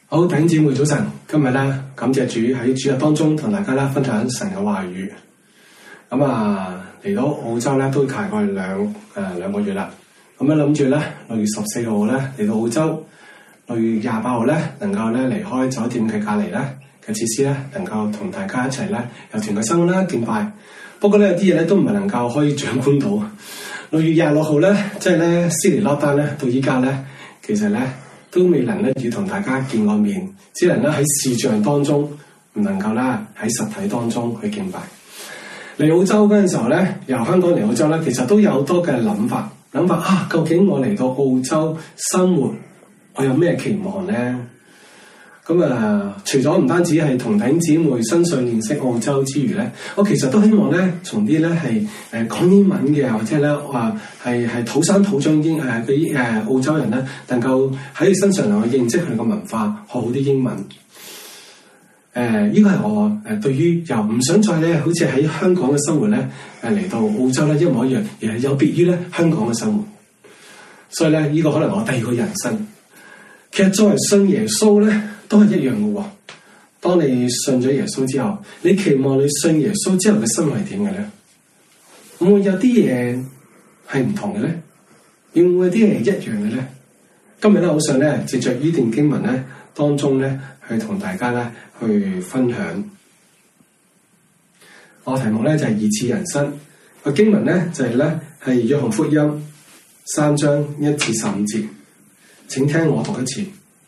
好，弟兄姊妹早晨，今日咧感謝主喺主日當中同大家咧分享神嘅話語。嚟到澳洲咧都大概兩個月啦。咁咧諗住咧6月14號咧嚟到澳洲，6月28號咧能夠咧離開酒店嘅隔離咧嘅設施咧，能夠同大家一齊咧有團契生活啦敬拜。不過咧有啲嘢咧都唔係能夠可以掌管到。6月26號咧即係咧悉尼落單咧到依家咧，其實咧都未能咧與同大家見過面，只能咧喺視像當中，唔能夠啦喺實體當中去敬拜。嚟澳洲嗰陣時候咧，由香港嚟澳洲咧，其實都有好多嘅諗法啊！究竟我嚟到澳洲生活，我有咩期望咧？除咗唔單止係同弟兄姊妹身上認識澳洲之餘咧，我其實都希望咧，從啲咧係講英文嘅，或者咧話係土生土長澳洲人咧，能夠喺佢身上能夠認識佢嘅文化，學好啲英文。呢個係我對於又唔想再咧，好似喺香港嘅生活咧，嚟到澳洲咧一模一樣，而係有別於咧香港嘅生活。所以咧，呢個可能我第二個人生。其實作為信耶穌咧，都係一樣嘅喎。當你信咗耶穌之後，你期望你信耶穌之後嘅生活係點嘅咧？會唔會有啲嘢係唔同嘅咧？會唔會有啲嘢係一樣嘅咧？今日咧，好想咧藉着呢段經文咧當中咧，去同大家咧去分享。我題目咧就係二次人生。個經文咧就係約翰福音3章1至15節。請聽我讀一次。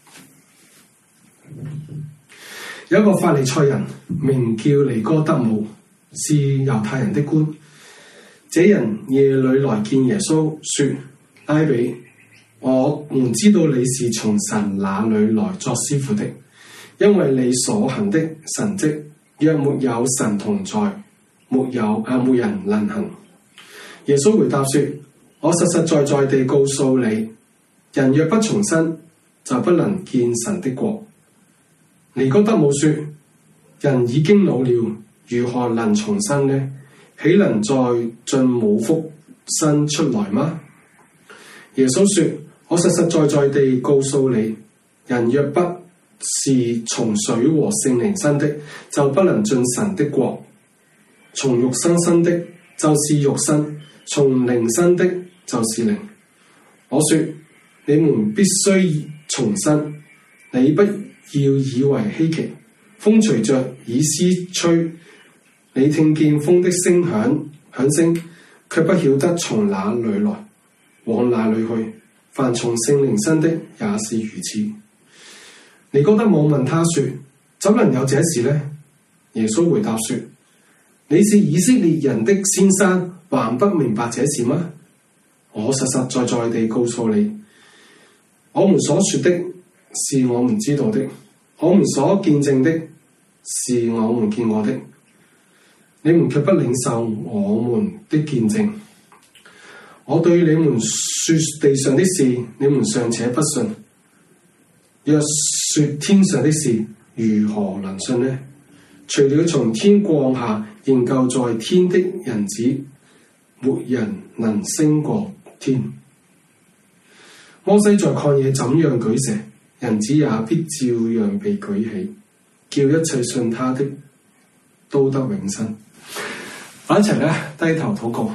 有一個法利賽人名叫尼哥德慕，是猶太人的官。這人夜裏來見耶穌，說：拉比，我們知道你是從神那裏來作師傅的，因為你所行的神蹟，若沒有神同在，沒人能行。耶穌回答說：我實實在在地告訴你，人若不重生，就不能見神的國。尼哥德慕說：人已經老了，如何能重生呢？豈能再進母腹生出來嗎？耶穌說：我實實在在地告訴你，人若不是從水和聖靈生的，就不能進神的國。從肉身生的，就是肉身；從靈生的，就是靈。我說：你們必須重生。你不要以為稀奇，風隨着意思吹，你聽見風的聲響，卻不曉得從哪裏來，往哪裏去。凡從聖靈生的也是如此。尼哥德慕問他說：怎能有這事呢？耶穌回答說：你是以色列人的先生，還不明白這事嗎？我實實在在地告訴你，我們所說的是我們知道的，我們所見證的是我們見過的，你們卻不領受我們的見證。我對你們說地上的事，你們尚且不信，若說天上的事，如何能信呢？除了從天降下仍舊在天的人子，沒人能升過天。摩西在曠野怎樣舉蛇，人子也必照樣被舉起，叫一切信他的都得永生。我一齊咧低頭禱告。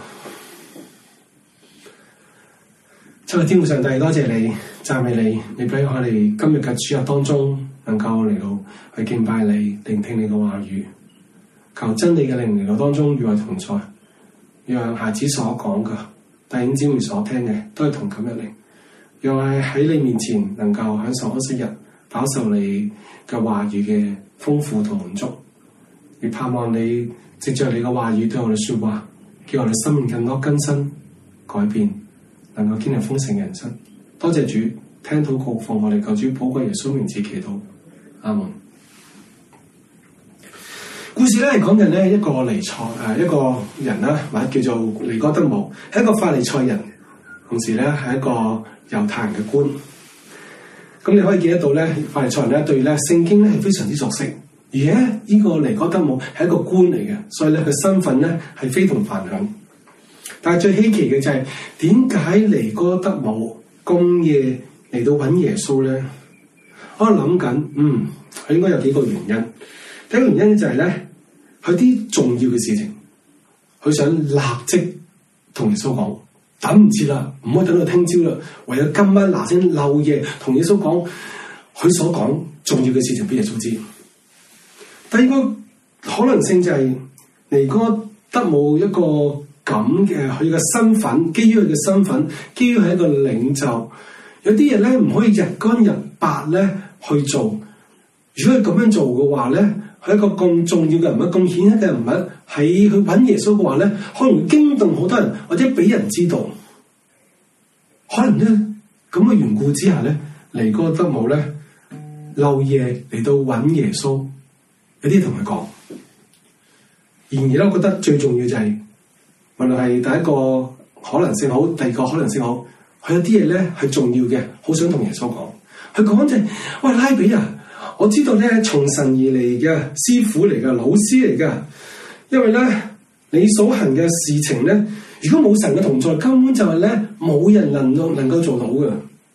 親愛的天父上帝，多謝你，讚美你，你俾我哋今日嘅主日當中能夠嚟到去敬拜你，聆聽你嘅話語，求真理嘅靈嚟到當中與我同在，讓孩子所講嘅、弟兄姊妹所聽嘅都係同感一靈，讓我喺你面前能夠享受安息日，飽受你嘅話語嘅豐富同滿足，亦盼望你藉着你嘅話語對我哋說話，叫我哋生命更多更新改變，能夠經歷豐盛人生。多謝主，聽禱告，奉我哋救主寶貴耶穌名字祈禱，阿門。故事咧係講緊咧一個一個人啦，或者叫做尼哥德慕，係一個法利賽人，同時咧係一個猶太人嘅官。咁你可以見得到咧，法利賽人咧對咧聖經咧係非常之熟悉，而且呢個尼哥德慕係一個官嚟嘅，所以咧佢身份咧係非同凡響。但係最稀奇嘅就係點解尼哥德慕咁夜嚟到揾耶穌咧？ 我諗緊，佢應該有幾個原因。第一個原因就係咧，佢啲重要嘅事情，佢想立即同耶穌講，等唔切啦，唔可以等到聽朝啦，唯有今晚嗱聲漏夜同耶穌講，佢所講重要嘅事情俾耶穌知。第二個可能性就係尼哥德慕一個咁嘅佢嘅身份，基於佢嘅身份，基於佢係一個領袖，有啲嘢咧唔可以日光日白咧去做。如果佢咁樣做嘅話咧，係一個咁重要嘅人物、咁顯赫嘅人物，喺去揾耶穌嘅話咧，可能會驚動好多人，或者俾人知道。可能咧咁嘅緣故之下咧，尼哥德慕咧漏夜嚟到揾耶穌，有啲同佢講。然而咧，我覺得最重要就係，無論係第一個可能性好，第二個可能性好，佢有啲嘢咧係重要嘅，好想同耶穌講。佢講就係：喂，拉比啊，我知道咧從神而嚟嘅師傅嚟嘅老師嚟嘅，因為咧你所行嘅事情咧，如果冇神嘅同在，根本就係咧冇人能夠做到嘅。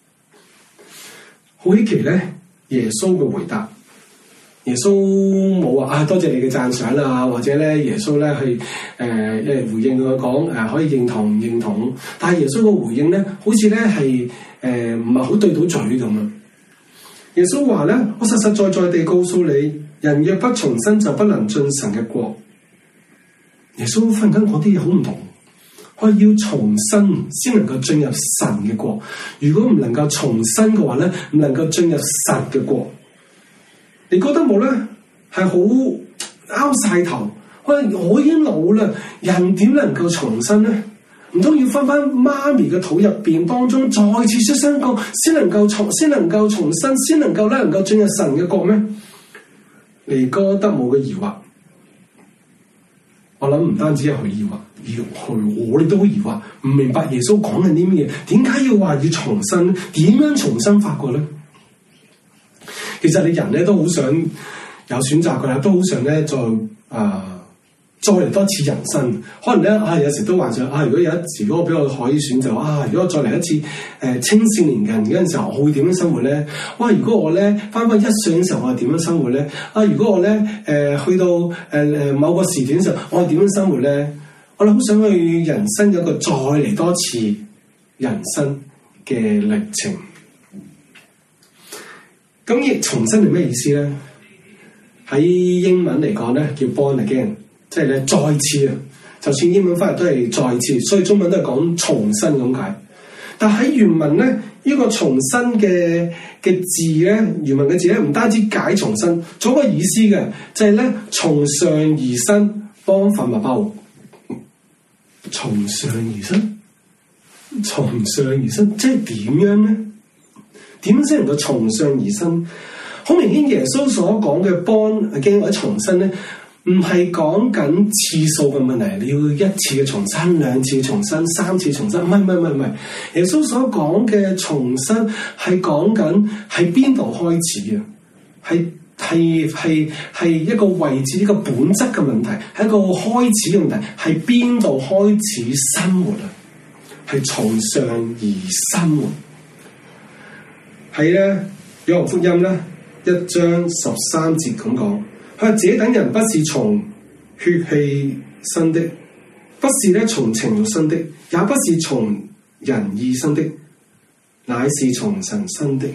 好稀奇咧，耶穌嘅回答。耶穌冇話多謝你嘅讚賞啊，或者咧耶穌咧去回應佢講可以認同唔認同，但係耶穌嘅回應咧，好似咧係唔係好對到嘴咁啊！耶穌話咧：我實實在在地告訴你，人若不重生，就不能進神嘅國。耶穌忽然間講啲嘢好唔同，我要重生先能夠進入神嘅國。如果唔能夠重生嘅話咧，唔能夠進入神嘅國。你覺得冇咧？係好拗晒頭。我已經老啦，人點能夠重生咧？唔通要翻媽咪嘅肚入邊當中再次出生過，先能夠重生，先能夠進入神嘅國咩？尼哥德慕嘅疑惑，我諗唔單止係佢疑惑，我哋都好疑惑，唔明白耶穌講緊啲乜嘢？點解要話要重生？點樣重生法過咧？其實你人咧都好想有選擇㗎啦，都好想咧再嚟多次人生。可能咧有時都幻想如果有一次，如果俾我可以選擇如果我再嚟一次青少年人嗰陣時候，我會點樣生活咧？如果我咧翻1歲嘅時候，我係點樣生活咧？如果我咧去到某個時段嘅時候，我係點樣生活咧？我哋好想去人生有一個再嚟多次人生嘅歷程。咁亦重生係咩意思咧？喺英文嚟講咧，叫 born again， 即係咧再次啊。就算英文翻嚟都係再次，所以中文都係講重生咁解。但喺原文咧，呢個重生嘅字咧，原文嘅字咧，唔單止解重生，仲有個意思嘅，就係咧從上而生，幫份物包。從上而生，從上而生，即係點樣咧？點樣先能夠從上而生？好明顯，耶穌所講嘅 born again 或者重生咧，唔係講緊次數嘅問題，你要一次嘅重生、2次嘅重生、3次重生，唔係。耶穌所講嘅重生係講緊喺邊度開始啊？係一個位置、一個本質嘅問題，係一個開始嘅問題，係邊度開始生活啊？係從上而生活。係咧，約翰福音咧1章13節咁講，佢話這等人不是從血氣生的，不是咧從情慾生的，也不是從人意生的，乃是從神生的。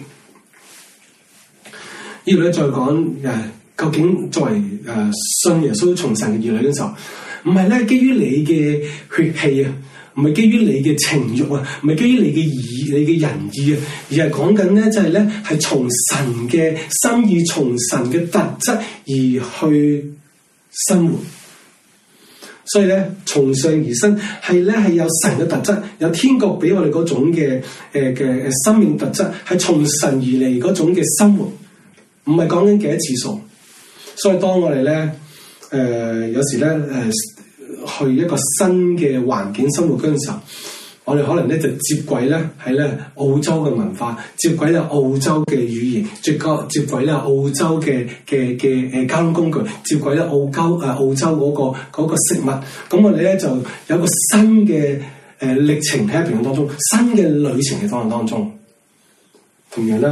呢度咧再講究竟作為信耶穌從神嘅兒女嘅時候，唔係咧基於你嘅血氣啊，唔係基於你嘅情慾啊，唔係基於你嘅人意啊，而係講緊咧就係咧係從神嘅心意、從神嘅特質而去生活。所以咧從上而生係咧係有神嘅特質，有天國俾我哋嗰種嘅生命特質，係從神而嚟嗰種嘅生活，唔係講緊幾多次數。所以當我哋咧有時咧去一個新嘅環境生活嗰陣時候，我哋可能咧就接軌咧係咧澳洲嘅文化，接軌咧澳洲嘅語言，接軌咧澳洲嘅交通工具，接軌咧澳洲嗰個食物。咁我哋咧就有一個新嘅歷程喺平衡當中，新嘅旅程嘅當中。同樣啦，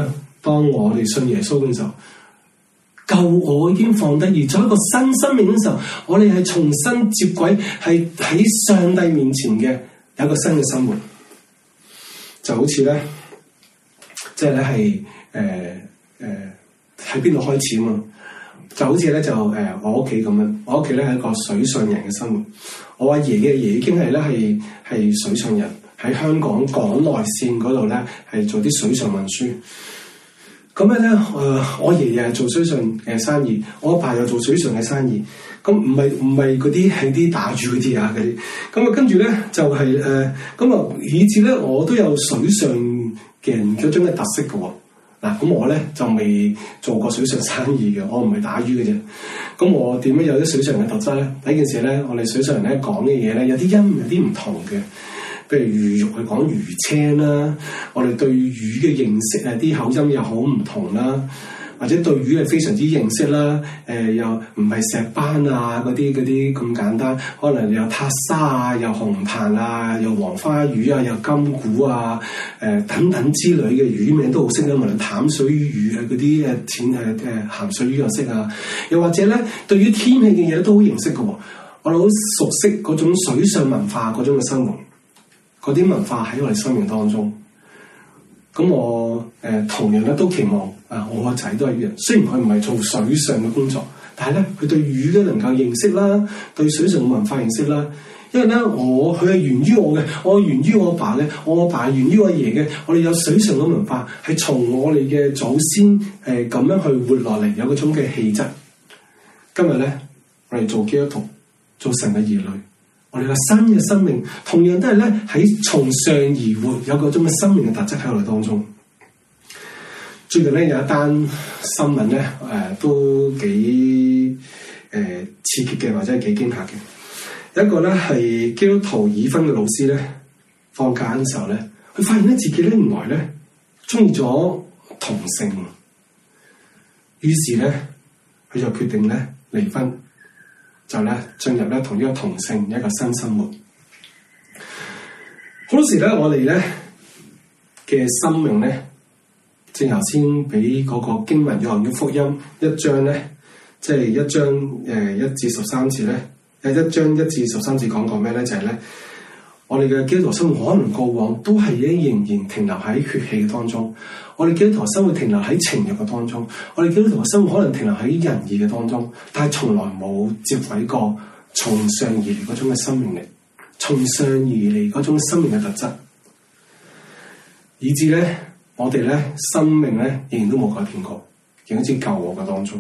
當我哋信耶穌嘅時候，舊我已經放低，而做一個新生命嘅時候，我哋係重新接軌，係喺上帝面前嘅有一個新嘅生活。就好似咧，即係咧係喺邊度開始啊嘛？就好似咧我屋企咁樣，我屋企咧係一個水上人嘅生活。我阿爺嘅爺已經係咧係水上人，喺香港港內線嗰度咧係做啲水上運輸。咁咧我爺爺係做水上嘅生意，我阿爸又做水上嘅生意。咁唔係嗰啲係啲打魚嗰啲啊嗰啲。咁啊跟住咧就係咁啊，以至咧我都有水上嘅人嗰種嘅特色嘅喎。嗱，咁我咧就未做過水上生意嘅，我唔係打魚嘅啫。咁我點樣有啲水上嘅特質咧？第一件事咧，我哋水上人咧講嘅嘢咧，有啲音有啲唔同嘅。譬如魚肉去講魚青啦，我哋對魚嘅認識啊，啲口音又好唔同啦。或者對魚係非常之認識啦，又唔係石斑啊嗰啲咁簡單，可能有塔沙啊，有紅彈啊，有黃花魚啊，有金股啊，等等之類嘅魚名都好識啦，無論淡水魚啊嗰啲鹹水魚又識啊，又或者咧對於天氣嘅嘢都好認識嘅喎，我哋好熟悉嗰種水上文化嗰種嘅生活，嗰啲文化喺我哋生命當中。咁我同樣咧都期望我個仔都係一樣，雖然佢唔係做水上嘅工作，但係咧佢對魚都能夠認識啦，對水上嘅文化認識啦。因為咧佢係源於我嘅，我源於我阿爸嘅，我阿爸源於我爺嘅，我哋有水上嘅文化係從我哋嘅祖先咁樣去活落嚟，有嗰種嘅氣質。今日咧我哋做基督徒，做神嘅兒女。我哋個新嘅生命，同樣都係咧喺從上而活，有嗰種嘅生命嘅特質喺我哋當中。最近咧有一單新聞咧，都幾刺激嘅，或者係幾驚嚇嘅。有一個咧係基督徒已婚嘅老師咧，放假嘅時候咧，佢發現咧自己咧原來咧中意咗同性，於是咧佢就決定咧離婚。就咧進入咧同呢個同性一個新生活。好多時咧，我哋咧嘅生命咧，正頭先俾嗰個經文約翰福音一章咧，即係一章1至13節咧，一章1至13節講過咩咧？就係咧，我哋嘅基督徒生活可能過往都係仍然停留喺血氣嘅當中，我哋基督徒生活停留喺情慾嘅當中，我哋基督徒嘅生活可能停留喺仁義嘅當中，但係從來冇接軌過從上而嚟嗰種嘅生命力，從上而嚟嗰種生命嘅特質，以至咧我哋咧生命咧仍然都冇改變過，仍然好似舊我嘅當中。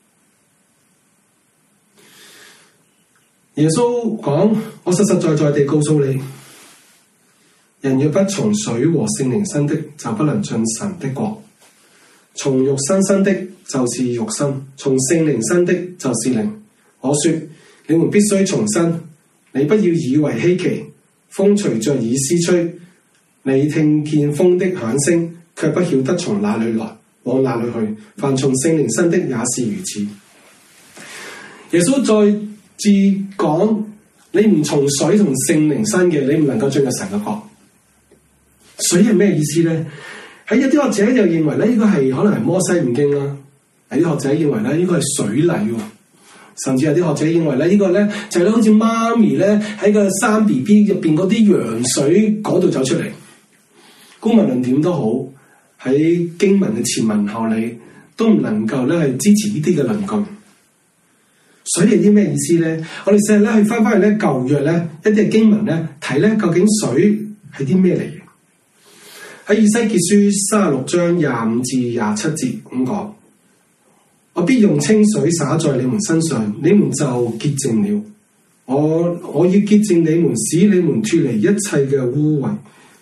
耶穌講：我實實在在地告訴你，人若不從水和聖靈生的，就不能進神的國。從肉身生的，就是肉身；從聖靈生的，就是靈。我說，你們必須重生。你不要以為稀奇，風隨着意思吹，你聽見風的響聲，卻不曉得從哪裏來，往哪裏去。凡從聖靈生的也是如此。耶穌再次講，你唔從水同聖靈生嘅，你唔能夠進入神嘅國。水係咩意思咧？喺一啲學者就認為咧，呢個係可能係摩西五經啦；有啲學者認為咧，呢個係水禮喎。甚至有啲學者認為咧，呢個咧就係咧好似媽咪咧喺個生 BB 入邊嗰啲羊水嗰度走出嚟。無論點都好，喺經文嘅前文後理都唔能夠咧係支持呢啲嘅論據。水係啲咩意思咧？我哋成日咧去翻去咧舊約咧一啲嘅經文咧睇咧，究竟水係啲咩嚟嘅？喺以西結書36章25至27節咁講：我必用清水灑在你們身上，你們就潔淨了。我要潔淨你們，使你們脫離一切嘅污穢，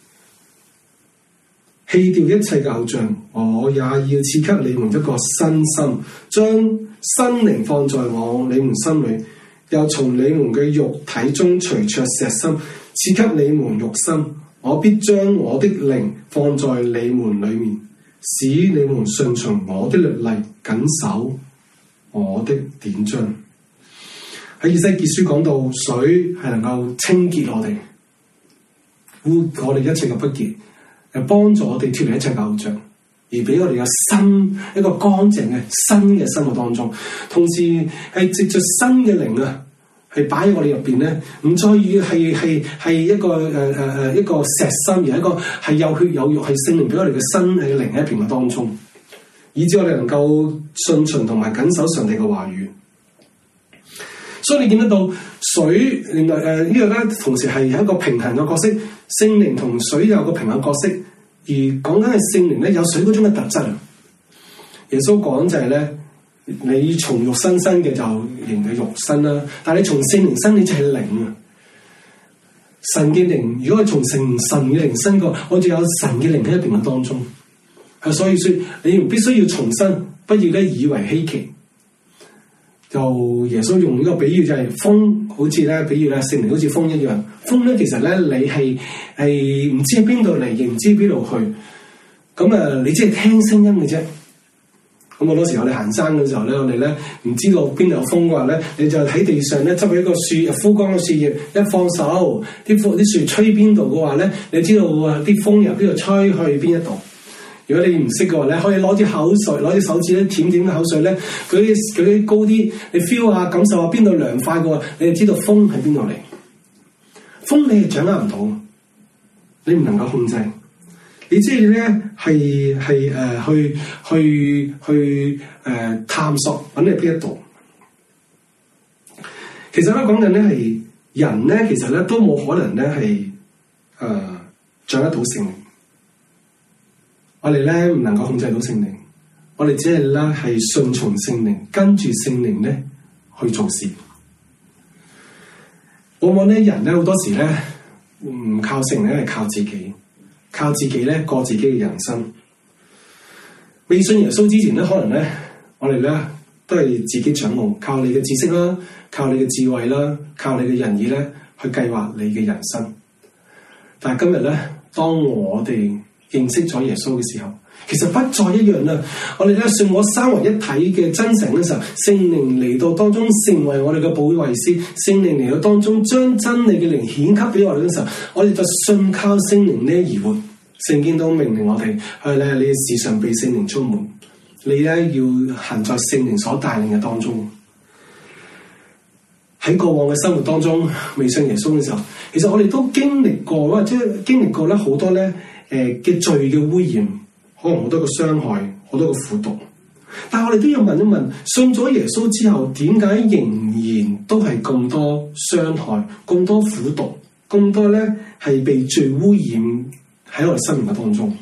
棄掉一切嘅偶像。我也要賜給你們一個新心，將新靈放在你們心裏，又從你們嘅肉體中除卻石心，賜給你們肉心。我必將我的靈放在你們裏面，使你們順從我的律例，謹守我的典章。喺以西結書講到水係能夠清潔我哋，我哋一切嘅不潔，幫助我哋脫離一切嘅偶像，而而俾我哋嘅新一個乾淨嘅新嘅生活當中，同時係藉着新嘅靈啊，係擺喺我哋入邊咧，唔再於係一個石心，而係一個係有血有肉，係聖靈俾我哋嘅新嘅靈喺邊嘅當中，以致我哋能夠順從同埋謹守上帝嘅話語。所以你見得到水，另外呢個咧，同時係有一個平衡嘅角色，聖靈同水有個平衡角色，而講緊係聖靈咧有水嗰種嘅特質。耶穌講就係咧，你從肉身生嘅就仍係肉身啦，但係你從聖靈生你就係靈啊。神嘅靈，如果係從神嘅靈生過，我就有神嘅靈喺入邊嘅當中。所以說你必須要重生，不要咧以為稀奇。就耶穌用呢個比喻就係風，好似咧比喻咧聖靈好似風一樣。風咧其實咧你係唔知喺邊度嚟，亦唔知邊度去。咁啊，你只係聽聲音嘅啫。咁好多時候你行山嘅時候咧，我哋咧唔知道邊度有風嘅話咧，你就喺地上咧執起一個樹枯乾嘅樹葉，一放手，啲樹吹邊度嘅話咧，你知道啲風由邊度吹去邊一度。如果你唔識嘅話咧，可以攞啲口水，攞啲手指咧舔舔口水咧，舉啲高啲，你 feel 下感受下邊度涼快嘅話，你就知道風喺邊度嚟。風你係掌握唔到，你唔能夠控制。你知你咧係去探索揾你邊一度。其實咧講緊咧係人咧，其實咧都冇可能咧係掌握到聖靈。我哋咧唔能夠控制到聖靈，我哋只係咧係順從聖靈，跟住聖靈咧去做事。往往咧人咧好多時咧唔靠聖靈，係靠自己咧過自己嘅人生。未信耶穌之前咧，可能咧我哋咧都係自己掌握，靠你嘅知識啦，靠你嘅智慧啦，靠你嘅仁義咧去計劃你嘅人生。但係今日咧，當我哋認識咗耶穌嘅時候，其實不再一樣啦。我哋咧信我三位一體嘅真神嘅時候，聖靈嚟到當中成為我哋嘅保惠師，聖靈嚟到當中將真理嘅靈顯給俾我哋嘅時候，我哋就信靠聖靈咧而活。聖經都命令我哋去咧，你時常被聖靈充滿，你咧要行在聖靈所帶領嘅當中。喺過往嘅生活當中，未信耶穌嘅時候，其實我哋都經歷過，或者經歷過咧好多咧嘅罪嘅污染，可能好多個傷害，好多個苦毒。但係我哋都要問一問，信咗耶穌之後，點解仍然都係咁多傷害、咁多苦毒、咁多咧係被罪污染喺我哋生命嘅當中？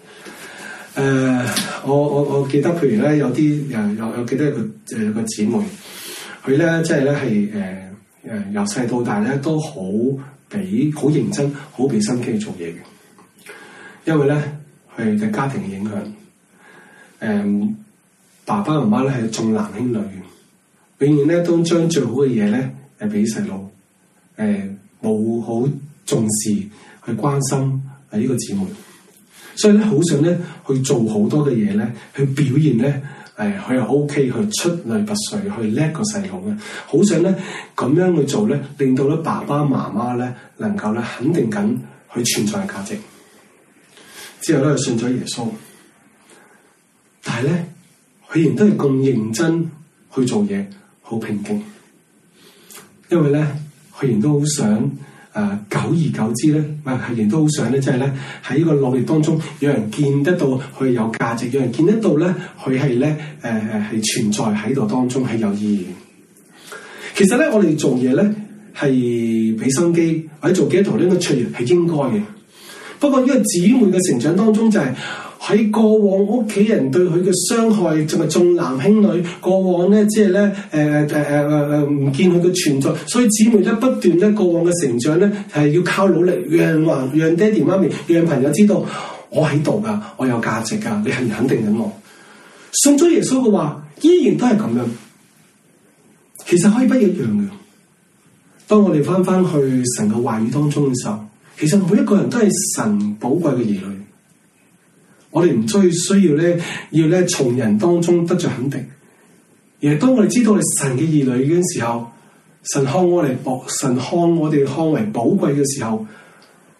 我記得，譬如咧有啲有記得有個姊妹，佢咧即係咧係由細到大咧都好認真、好俾心機去做嘢嘅。因為咧佢嘅家庭嘅影響，爸爸媽媽咧係重男輕女嘅，永遠咧都將最好嘅嘢咧俾細路，冇好重視去關心呢個姊妹，所以咧好想咧去做好多嘅嘢咧，去表現咧佢係 OK 去出類拔萃，去叻個細路嘅，好想咧咁樣去做咧，令到咧爸爸媽媽咧能夠咧肯定緊佢存在嘅價值。之後咧信咗耶穌，但係咧佢仍然都係咁認真去做嘢，好平靜。因為咧佢仍然都好想久而久之咧，係仍然都好想咧，即係咧喺呢個努力當中，有人見得到佢有價值，有人見得到咧佢係咧係存在喺度當中係有意義。其實咧我哋做嘢咧係俾心機，或者做基督徒呢個卓越係應該嘅。不過呢個姊妹嘅成長當中，就係喺過往屋企人對佢嘅傷害，仲係重男輕女。過往咧，即係咧唔見佢嘅存在，所以姊妹咧不斷咧過往嘅成長咧係要靠努力，讓爹哋媽咪、讓朋友知道我喺度㗎，我有價值㗎，你係肯定緊我。信咗耶穌嘅話，依然都係咁樣。其實可以不一樣嘅。當我哋翻去神嘅話語當中嘅時候，其實每一個人都係神寶貴嘅兒女，我哋唔需要咧從人當中得着肯定，而係當我哋知道我哋神嘅兒女嘅時候，神看我哋看為寶貴嘅時候，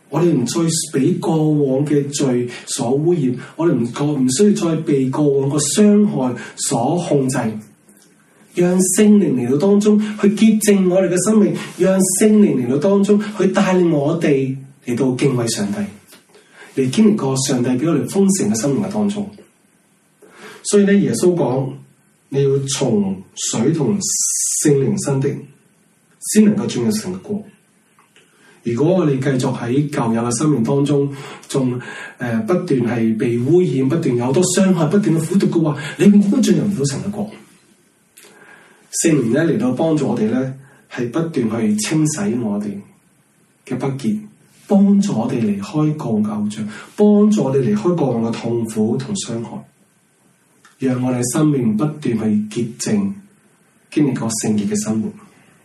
我哋唔再俾過往嘅罪所污染，我哋唔需要再被過往個傷害所控制，讓聖靈嚟到當中去潔淨我哋嘅生命，讓聖靈嚟到當中去帶領我哋嚟到敬畏上帝，嚟經歷過上帝俾我哋豐盛嘅生命嘅當中。所以咧，耶穌講，你要從水同聖靈生的，先能夠進入神嘅國。如果我哋繼續喺舊有嘅生命當中，仲不斷係被污染，不斷有好多傷害，不斷嘅苦毒嘅話，你永遠都進入唔到神嘅國。聖靈咧嚟到幫助我哋咧，係不斷去清洗我哋嘅不潔，幫助我哋離開過往嘅偶像，幫助我哋離開過往嘅痛苦同傷害，讓我哋生命不斷去潔淨，經歷過聖潔嘅生活。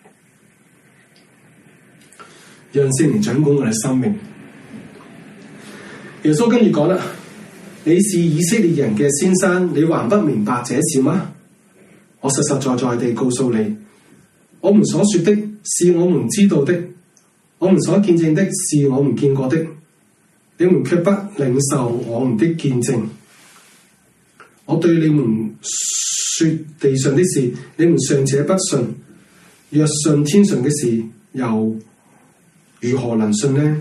讓聖靈掌管我哋生命。耶穌跟住講啦：你是以色列人嘅先生，你還不明白這事嗎？我實實在在地告訴你，我們所說的是我們知道的，我們所見證的是我們見過的，你們卻不領受我們的見證。我對你們說地上的事，你們尚且不信，若信天上嘅事，又如何能信呢？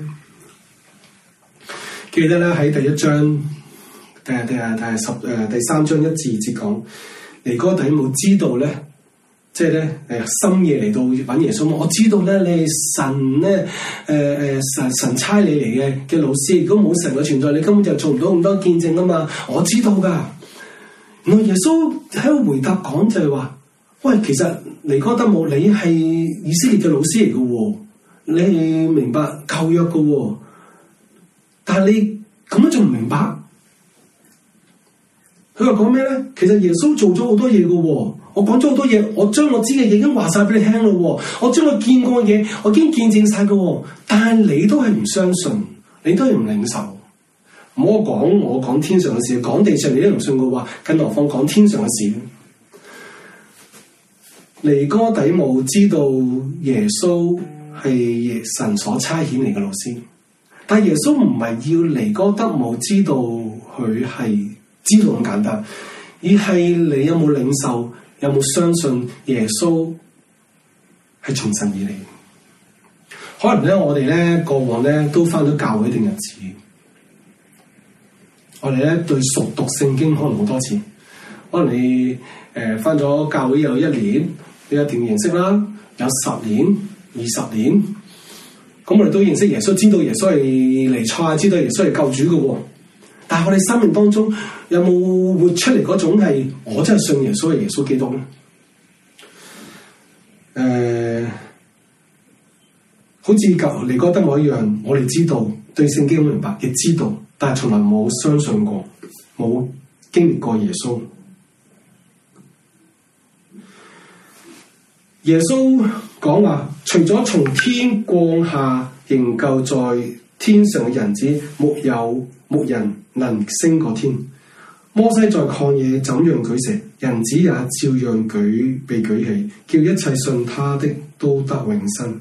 記得咧喺第一章第3章1至2節講，尼哥底母知道咧，即係咧深夜嚟到揾耶穌，我知道咧你係神咧神差你嚟嘅老師，如果冇神嘅存在，你根本就做唔到咁多見證啊嘛，我知道噶。原來耶穌喺度回答講就係話，喂，其實尼哥底母你係以色列嘅老師嚟嘅喎。你係明白舊約嘅喎，但係你咁樣仲唔明白？佢話講咩咧？其實耶穌做咗好多嘢嘅喎，我講咗好多嘢，我將我知嘅嘢已經話晒俾你聽咯喎，我將我見過嘅嘢我已經見證晒嘅喎，但係你都係唔相信，你都係唔領受。唔好我講天上嘅事，講地上你都唔信嘅話，更何況講天上嘅事。尼哥底母知道耶穌係神所差遣嚟嘅老師，但係耶穌唔係要尼哥底母知道佢係知道咁簡單，而係你有冇領受，有冇相信耶穌係從神而嚟。可能咧，我哋咧過往咧都返咗教會一段日子，我哋咧對熟讀聖經可能好多次，可能你返咗教會有1年，你有一定認識啦，有10年、20年，咁我哋都認識耶穌，知道耶穌係彌賽亞，知道耶穌係救主嘅喎。但係我哋生命當中有冇活出嚟嗰種係我真係信耶穌係耶穌基督咧？好似尼哥底母一樣，我哋知道對聖經好明白，亦知道，但係從來冇相信過，冇經歷過耶穌。耶穌講話，除咗從天降下仍舊在天上嘅人子，沒人能升過天。摩西在曠野怎樣舉蛇，人子也照樣被舉起，叫一切信他的都得永生。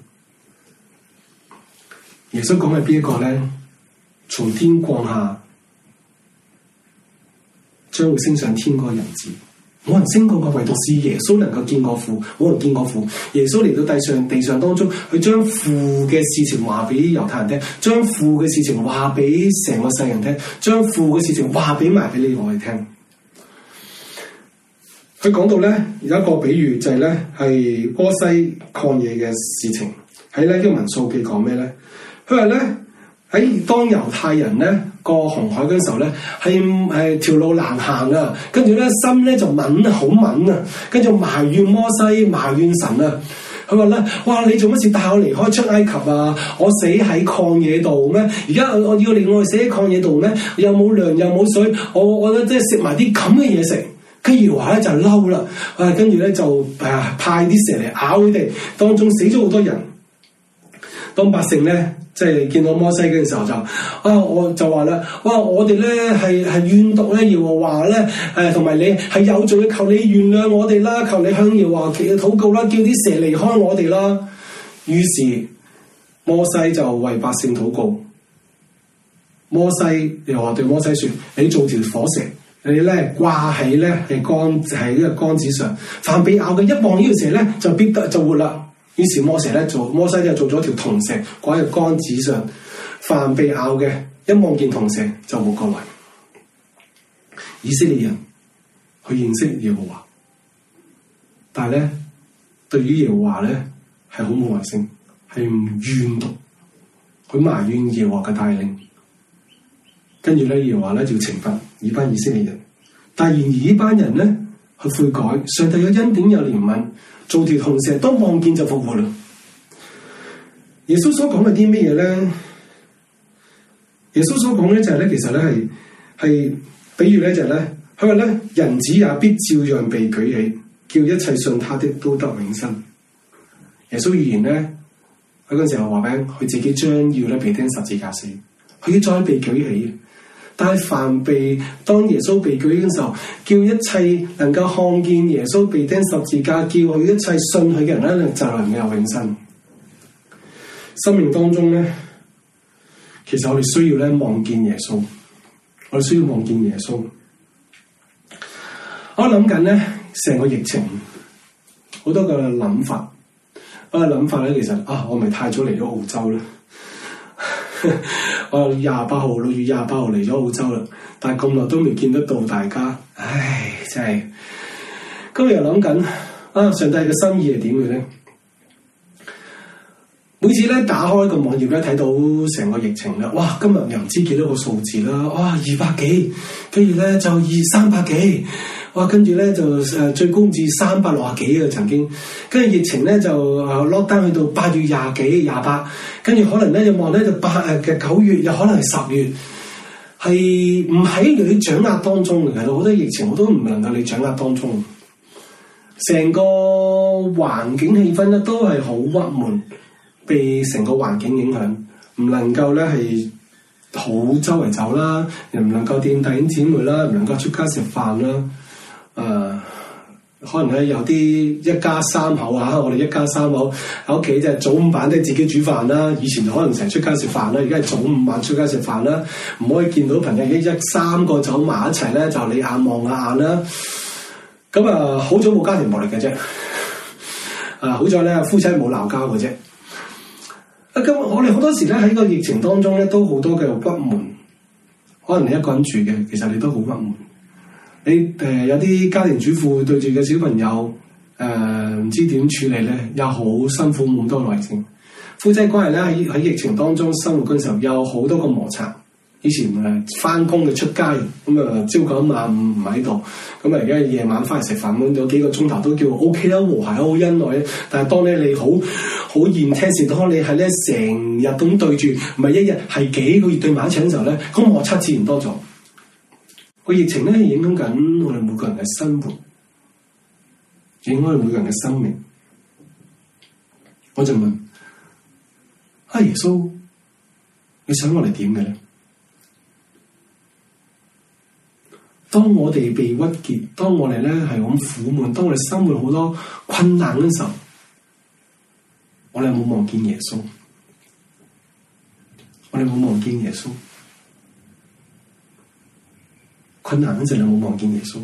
耶穌講係邊一個咧？從天降下，將會升上天嗰個人子。冇人升過嘅，唯獨是耶穌能夠見過父，冇人見過父。耶穌嚟到地上當中，佢將父嘅事情話俾猶太人聽，將父嘅事情話俾成個世人聽，將父嘅事情話俾埋俾你我哋聽。佢講到咧有一個比喻，就係咧係波西曠野嘅事情。喺呢個民數記講咩咧？佢話咧喺當猶太人咧過紅海嗰陣時候咧，係條路難行啊，跟住咧心咧就好敏啊，跟住埋怨摩西，埋怨神啊。佢話咧，哇！你做乜事帶我離開出埃及啊？我死喺曠野度咩？而家我要令我死喺曠野度咩？又冇糧又冇水，我咧即係食埋啲咁嘅嘢食。跟住話咧就嬲啦，跟住咧就派啲蛇嚟咬佢哋，當中死咗好多人。當百姓咧即係見到摩西嘅時候就我就話啦，哇！我哋咧係怨毒咧，耶和華咧同埋你係有罪，求你原諒我哋啦，求你向耶和華禱告啦，叫啲蛇離開我哋啦。於是摩西就為百姓禱告， 摩西又話對摩西説：你做條火蛇，你咧掛喺咧係呢個杆子上，凡被咬嘅一望呢條蛇咧就必得就活啦。於是摩西就做咗條銅蛇掛喺杆子上，凡被咬嘅一望見銅蛇就活過來。以色列人去認識耶和華，但係咧對於耶和華咧係好冇耐性，係唔怨毒，佢埋怨耶和華嘅帶領。跟住咧，耶和華咧就要懲罰呢班以色列人。但係然而呢班人咧去悔改，上帝有恩典有憐憫，做條銅蛇，當望見就復活啦。耶穌所講嘅啲咩嘢咧？耶穌所講咧就係咧，其實咧係比喻咧就係咧，佢話咧人子也必照樣被舉起，叫一切信他的都得永生。耶穌預言咧，喺嗰陣時候話俾佢自己將要咧被釘十字架死，佢要再被舉起。但係當耶穌被舉嘅時候，叫一切能夠看見耶穌被釘十字架，叫佢一切信佢嘅人咧，就能夠有永生。生命當中咧，其實我哋需要咧望見耶穌，我哋需要望見耶穌。我諗緊咧，成個疫情好多個諗法，諗法咧，其實我咪太早嚟咗澳洲啦。我6月28號嚟咗澳洲啦，但係咁耐都未見得到大家，唉，真係。今日又諗緊上帝嘅心意係點嘅咧？每次咧打開個網頁咧，睇到成個疫情啦，哇！今日又唔知幾多個數字啦，哇，200幾，跟住咧就300幾，哇！跟住咧就最高至360幾啊，曾經。跟住疫情咧就落單去到8月20幾、28，跟住可能咧就望咧就9月，又可能係10月，係唔喺你掌握當中嘅。好多疫情我都唔能夠你掌握當中，成個環境氣氛咧都係好鬱悶。被成個環境影響，唔能夠咧係好周圍走啦，又唔能夠見弟兄姊妹啦，唔能夠出街食飯啦。可能咧有啲一家三口我哋一家三口喺屋企就早午晚都係自己煮飯啦。以前就可能成日出街食飯啦，而家係早午晚出街食飯啦。唔可以見到朋友3個走埋一齊咧，就你眼望下眼啦。咁好彩冇家庭暴力嘅啫。好在咧夫妻冇鬧交嘅啫。咁我哋好多時咧喺個疫情當中咧都好多嘅鬱悶，可能你一個人住嘅，其實你都好鬱悶。你有啲家庭主婦對住嘅小朋友唔知點處理咧，又好辛苦，冇多耐性。夫妻關係咧喺疫情當中生活嗰陣時候有好多個摩擦。以前翻工嘅出街，咁朝九晚5唔喺度，咁而家夜晚翻嚟食飯，咁有幾個鐘頭都叫 OK 啦，和諧好恩愛。但係當咧你好 intense，當你係咧成日咁對住，唔係一日係幾個月對埋一齊嘅時候咧，咁摩擦自然多咗。個疫情咧影響緊我哋每個人嘅生活，影響我哋每個人嘅生命。我就問：耶穌，你想我哋點嘅咧？當我哋被鬱結，當我哋咧係咁苦悶，當我哋生活好多困難嘅時候，我哋有冇望見耶穌？我哋有冇望見耶穌？困難嗰陣有冇望見耶穌？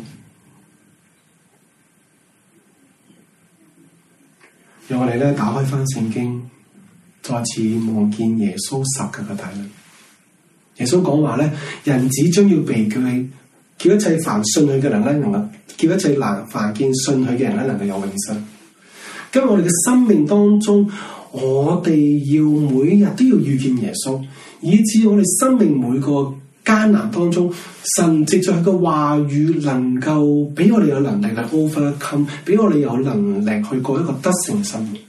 讓我哋咧打開翻聖經，再次望見耶穌十架嘅大能。耶穌講話咧，人子將要被舉起，叫一切凡信佢嘅人咧，能夠叫一切凡見信佢嘅人咧，能夠有永生。今日我哋嘅生命當中，我哋要每日都要遇見耶穌，以至我哋生命每個艱難當中，神藉著佢嘅話語，能夠俾我哋有能力嚟 overcome， 俾我哋有能力去過一個得勝生活。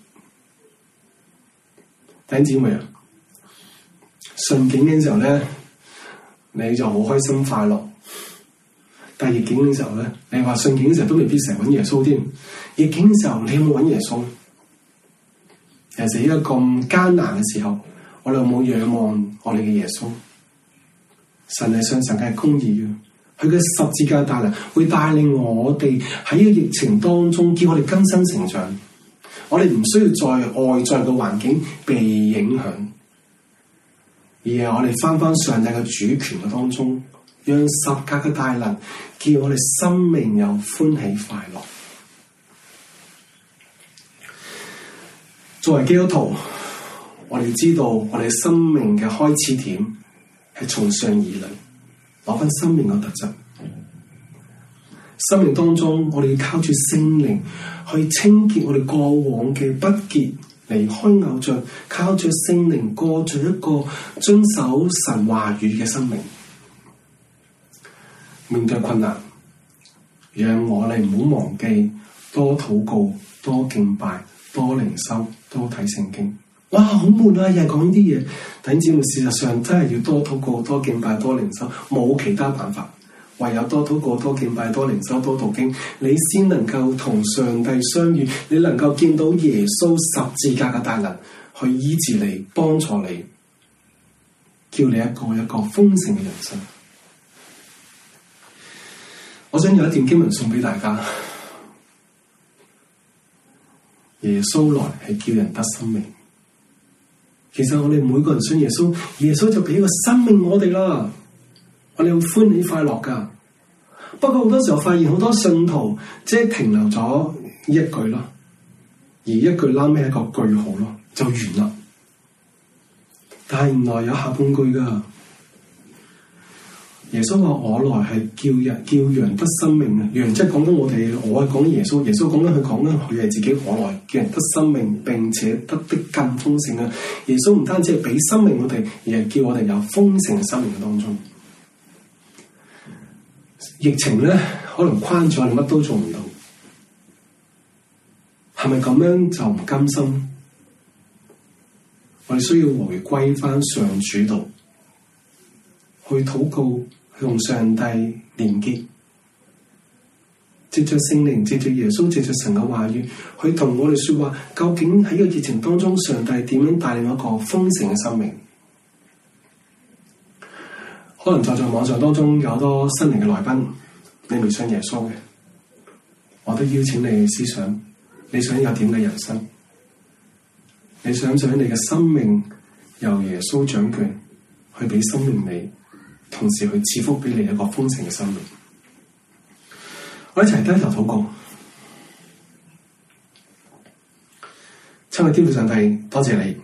弟兄姊妹啊，順境嘅時候咧，你就好開心快樂。但係逆境嘅時候咧，你話順境嘅時候都未必成日揾耶穌添。逆境嘅時候，你有冇揾耶穌？尤其是呢個咁艱難嘅時候，我哋有冇仰望我哋嘅耶穌？神係信，神係公義嘅，佢嘅十字架大能會帶領我哋喺呢個疫情當中，叫我哋更新成長。我哋唔需要在外在嘅環境被影響。 而係我哋翻上帝嘅主權嘅當中，讓十架嘅大能叫我哋生命有歡喜快樂。作為基督徒，我哋知道我哋生命嘅開始點係從上而嚟，攞翻生命嘅特質。生命當中，我哋要靠住聖靈去清潔我哋過往嘅不潔，離開偶像，靠住聖靈過住一個遵守神話語嘅生命。面對困難，讓我哋唔好忘記多禱告、多敬拜、多靈修、多睇聖經。哇，好悶啊！又係講呢啲嘢。弟兄姊妹，事實上真係要多禱告、多敬拜、多靈修，冇其他辦法。唯有多禱告、多敬拜、多靈修、多讀經，你先能夠同上帝相遇，你能夠見到耶穌十字架嘅大能，去醫治你、幫助你，叫你一個豐盛嘅人生。我想有一段經文送俾大家。耶穌來係叫人得生命。其實我哋每個人信耶穌，耶穌就俾個生命我哋啦。我哋會歡喜快樂㗎。不過好多時候發現好多信徒即係停留咗一句咯，而一句拉尾係一個句號咯，就完啦。但係原來有下半句㗎。耶穌話：我來係叫羊得生命嘅。羊即係講緊我哋，我係講耶穌，耶穌講緊佢係自己。我來叫人得生命，並且得的更豐盛啊！耶穌唔單止係俾生命我哋，而係叫我哋有豐盛嘅生命嘅當中。疫情咧，可能框住我哋乜都做唔到，係咪咁樣就唔甘心？我哋需要回歸翻上主度，去禱告。同上帝連結，藉着聖靈，藉着耶穌，藉着神嘅話語，去同我哋說話。究竟喺個疫情當中，上帝點樣帶領一個豐盛嘅生命？可能在網上當中有好多新嚟嘅來賓，你未信耶穌嘅，我都邀請你思想，你想有點嘅人生？你想唔想你嘅生命由耶穌掌權，去俾生命你？同時去賜福俾你一個豐盛嘅生命。我一齊低頭禱告。親愛天父上帝，多謝你，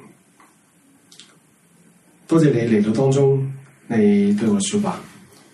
多謝你嚟到當中，你對我說話，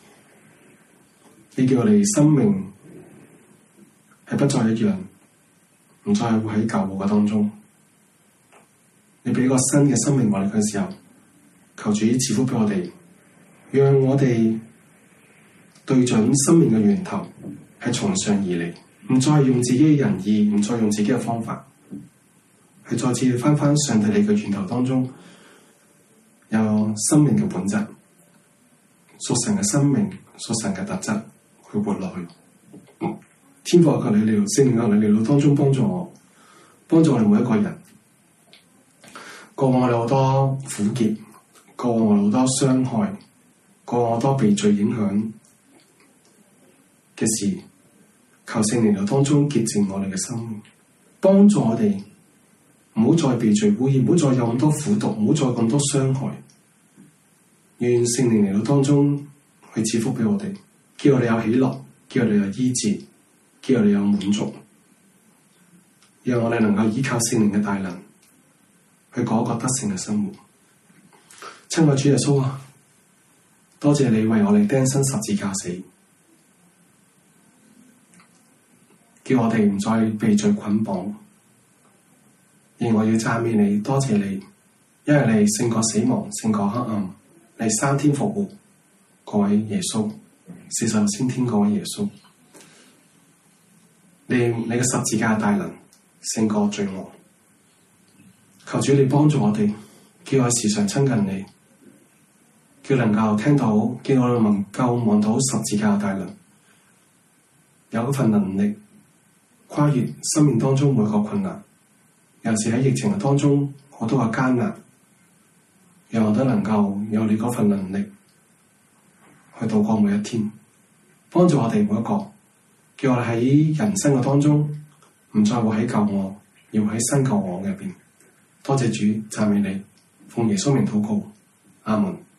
你叫我哋生命係不再一樣，唔再活喺舊我嘅當中。你俾個新嘅生命我哋嘅時候，求主賜福俾我哋。讓我哋對準生命嘅源頭係從上而嚟，唔再用自己嘅仁義，唔再用自己嘅方法，係再次翻上帝你嘅源頭當中，有生命嘅本質，屬神嘅生命，屬神嘅特質去活落去。天父，求你嚟到，聖靈求你嚟到當中幫助我，幫助我哋每一個人。過往我哋好多苦澀，過往我哋好多傷害，過往多被罪影響嘅事，求聖靈喺當中潔淨我哋嘅生命，幫助我哋唔好再被罪污染，唔好再有咁多苦毒，唔好再咁多傷害。願聖靈嚟到當中去賜福俾我哋，叫我哋有喜樂，叫我哋有醫治，叫我哋有滿足，讓我哋能夠依靠聖靈嘅大能去過一個得勝嘅生活。親愛主耶穌啊，多謝你為我哋釘身十字架死，叫我哋唔再被罪捆綁。而我要讚美你，多謝你，因為你勝過死亡，勝過黑暗，你三天復活，嗰位耶穌，46升天嗰位耶穌，你嘅十字架大能勝過罪惡。求主你幫助我哋，叫我時常親近你，叫能夠聽到，叫我能夠望到十字架嘅大能，有嗰份能力跨越生命當中每一個困難，尤其是喺疫情嘅當中好多嘅艱難，讓我都能夠有你嗰份能力去度過每一天，幫助我哋每一個，叫我哋喺人生嘅當中唔再活喺舊我，要喺新舊我入邊。多謝主，讚美你，奉耶穌名禱告， 阿門。